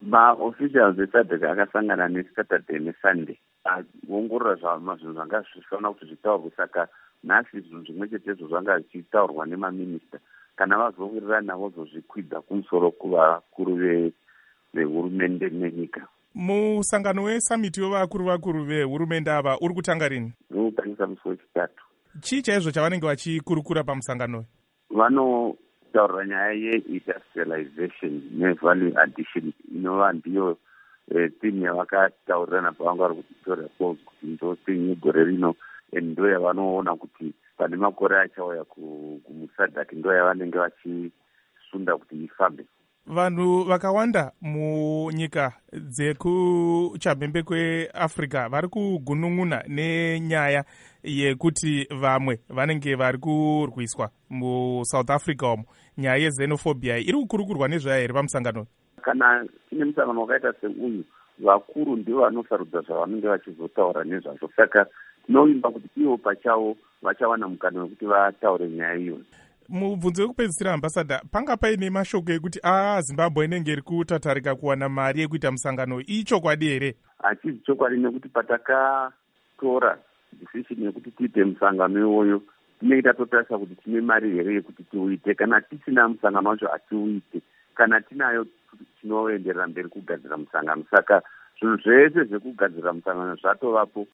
maofficials esadek akasangana nesaturday nesunday aongorora zvinhu zvanga zvichifanira kuti zvitaurwe. Saka nhasi zvinhu zvimwe chetezvo zvanga zvichitaurwa nemaminista kana vazowirirana navo zozvikwidza kumusoro kuvakuru vehurumende nenyika. Musangano wesamiti wevakuru vehurumende ava uri kutanga rini? Unotangisa musi wechitatu. Chii chaizvo chavanenge vachikurukura pamusangano? Vanotaurira nyaya yeindustrialization nevalue addition inova ndiyo theme yavakataurirana pavanga vari kuTvictoria Falls kuti ndo theme yegore rino, ndo yavanoona kuti pane makore achauya kumusadhaki ndo yavanenge vachisunda kuti ifambe. Vanhu vakawanda munyika dzekuchamhembe kweAfrica vari kugunun'una nenyaya yekuti vamwe vanenge vari kurwiswa muSouth Africa umo. Nyaya yexenophobia iri kukurukurwa nezvayo here pamusangano? Kana tine musangano wakaita seuyu, vakuru ndivo vanosarudza zvavanenge vachizotaura nezvazvo. Saka tinovimba kuti ivo pachavo vachawana mukana wekuti vataure nyaya iyo. Mubvunzo wekupedzisira, ambassador, panga paine mashoko ekuti Zimbabwe inenge iri kutatarika kuwana mari yekuita musangano. Ichokwadi here? Hachisi chokwadi, nekuti patakatora decision yekuti tiite musangano iwoyo tinenge tatotarisa kuti tine mari here yekuti tiuite. Kana tisina musangano wacho hatiuite, kana tinayo tinoenderera mberi kugadzira musangano. Saka zvinhu zvese zvekugadzira musangano zvatovapo,